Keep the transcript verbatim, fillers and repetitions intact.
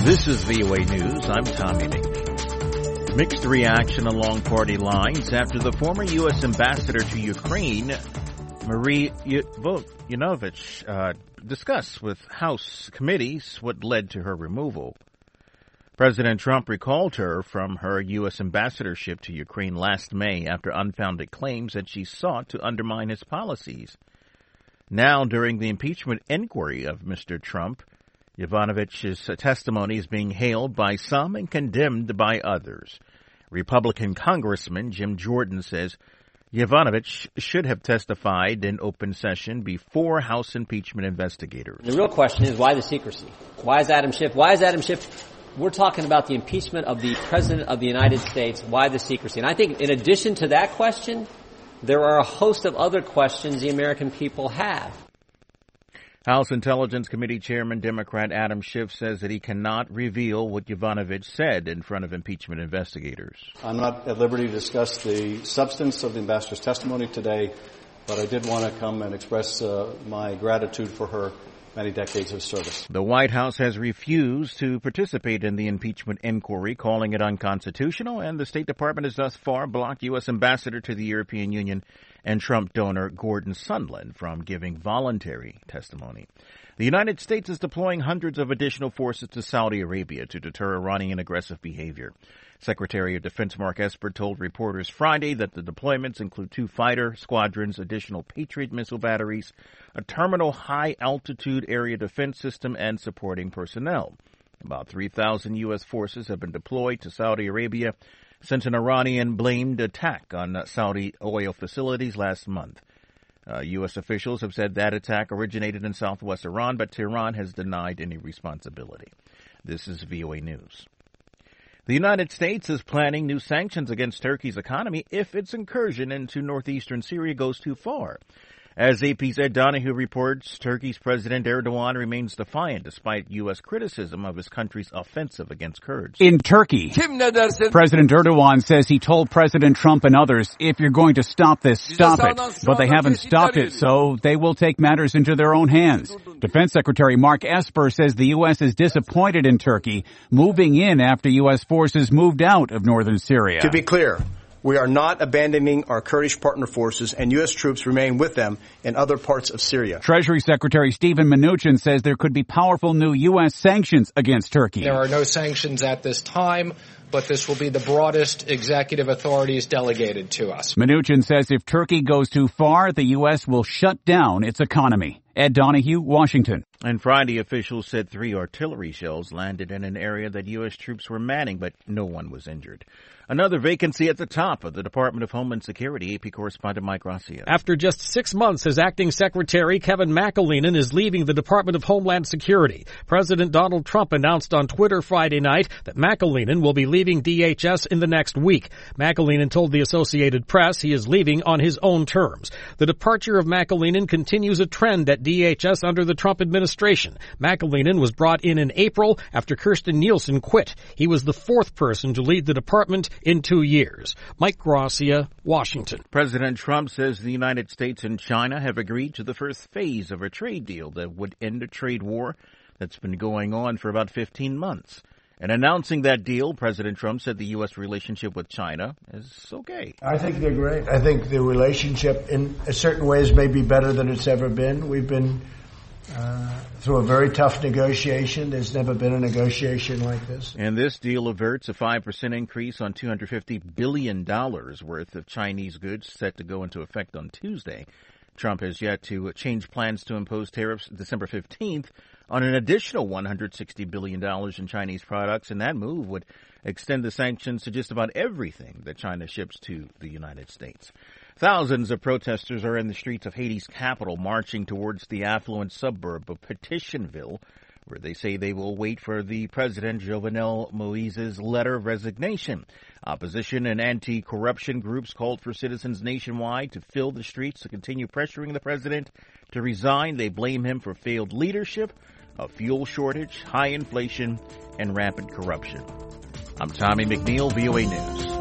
This is V O A News. I'm Tommy McNeil. Mixed reaction along party lines after the former U S ambassador to Ukraine, Marie Yovanovitch, uh, discussed with House committees what led to her removal. President Trump recalled her from her U S ambassadorship to Ukraine last May after unfounded claims that she sought to undermine his policies. Now, during the impeachment inquiry of Mister Trump, Yovanovitch's testimony is being hailed by some and condemned by others. Republican Congressman Jim Jordan says Yovanovitch should have testified in open session before House impeachment investigators. The real question is, why the secrecy? Why is Adam Schiff? Why is Adam Schiff? We're talking about the impeachment of the President of the United States. Why the secrecy? And I think in addition to that question, there are a host of other questions the American people have. House Intelligence Committee Chairman Democrat Adam Schiff says that he cannot reveal what Yovanovitch said in front of impeachment investigators. I'm not at liberty to discuss the substance of the ambassador's testimony today, but I did want to come and express uh, my gratitude for her many decades of service. The White House has refused to participate in the impeachment inquiry, calling it unconstitutional, and the State Department has thus far blocked U S Ambassador to the European Union and Trump donor Gordon Sondland from giving voluntary testimony. The United States is deploying hundreds of additional forces to Saudi Arabia to deter Iranian aggressive behavior. Secretary of Defense Mark Esper told reporters Friday that the deployments include two fighter squadrons, additional Patriot missile batteries, a terminal high-altitude area defense system, and supporting personnel. About three thousand U S forces have been deployed to Saudi Arabia since an Iranian-blamed attack on Saudi oil facilities last month. Uh, U S officials have said that attack originated in southwest Iran, but Tehran has denied any responsibility. This is V O A News. The United States is planning new sanctions against Turkey's economy if its incursion into northeastern Syria goes too far. As A P's Ed Donahue reports, Turkey's President Erdogan remains defiant despite U S criticism of his country's offensive against Kurds. In Turkey, President Erdogan says he told President Trump and others, if you're going to stop this, stop it. But they haven't stopped it, so they will take matters into their own hands. Defense Secretary Mark Esper says the U S is disappointed in Turkey moving in after U S forces moved out of northern Syria. To be clear, we are not abandoning our Kurdish partner forces, and U S troops remain with them in other parts of Syria. Treasury Secretary Steven Mnuchin says there could be powerful new U S sanctions against Turkey. There are no sanctions at this time, but this will be the broadest executive authorities delegated to us. Mnuchin says if Turkey goes too far, the U S will shut down its economy. Ed Donahue, Washington. And Friday, officials said three artillery shells landed in an area that U S troops were manning, but no one was injured. Another vacancy at the top of the Department of Homeland Security. A P correspondent Mike Gracia. After just six months as acting secretary, Kevin McAleenan is leaving the Department of Homeland Security. President Donald Trump announced on Twitter Friday night that McAleenan will be leaving D H S in the next week. McAleenan told the Associated Press he is leaving on his own terms. The departure of McAleenan continues a trend at D H S under the Trump administration. McAleenan was brought in in April after Kirstjen Nielsen quit. He was the fourth person to lead the department in two years. Mike Gracia, Washington. President Trump says the United States and China have agreed to the first phase of a trade deal that would end a trade war that's been going on for about fifteen months. In announcing that deal, President Trump said the U S relationship with China is okay. I think they're great. I think the relationship in certain ways may be better than it's ever been. We've been uh, through a very tough negotiation. There's never been a negotiation like this. And this deal averts a five percent increase on two hundred fifty billion dollars worth of Chinese goods set to go into effect on Tuesday. Trump has yet to change plans to impose tariffs December fifteenth on an additional one hundred sixty billion dollars in Chinese products, and that move would extend the sanctions to just about everything that China ships to the United States. Thousands of protesters are in the streets of Haiti's capital marching towards the affluent suburb of Petitionville, where they say they will wait for the president, Jovenel Moise's letter of resignation. Opposition and anti-corruption groups called for citizens nationwide to fill the streets to continue pressuring the president to resign. They blame him for failed leadership, a fuel shortage, high inflation, and rampant corruption. I'm Tommy McNeil, V O A News.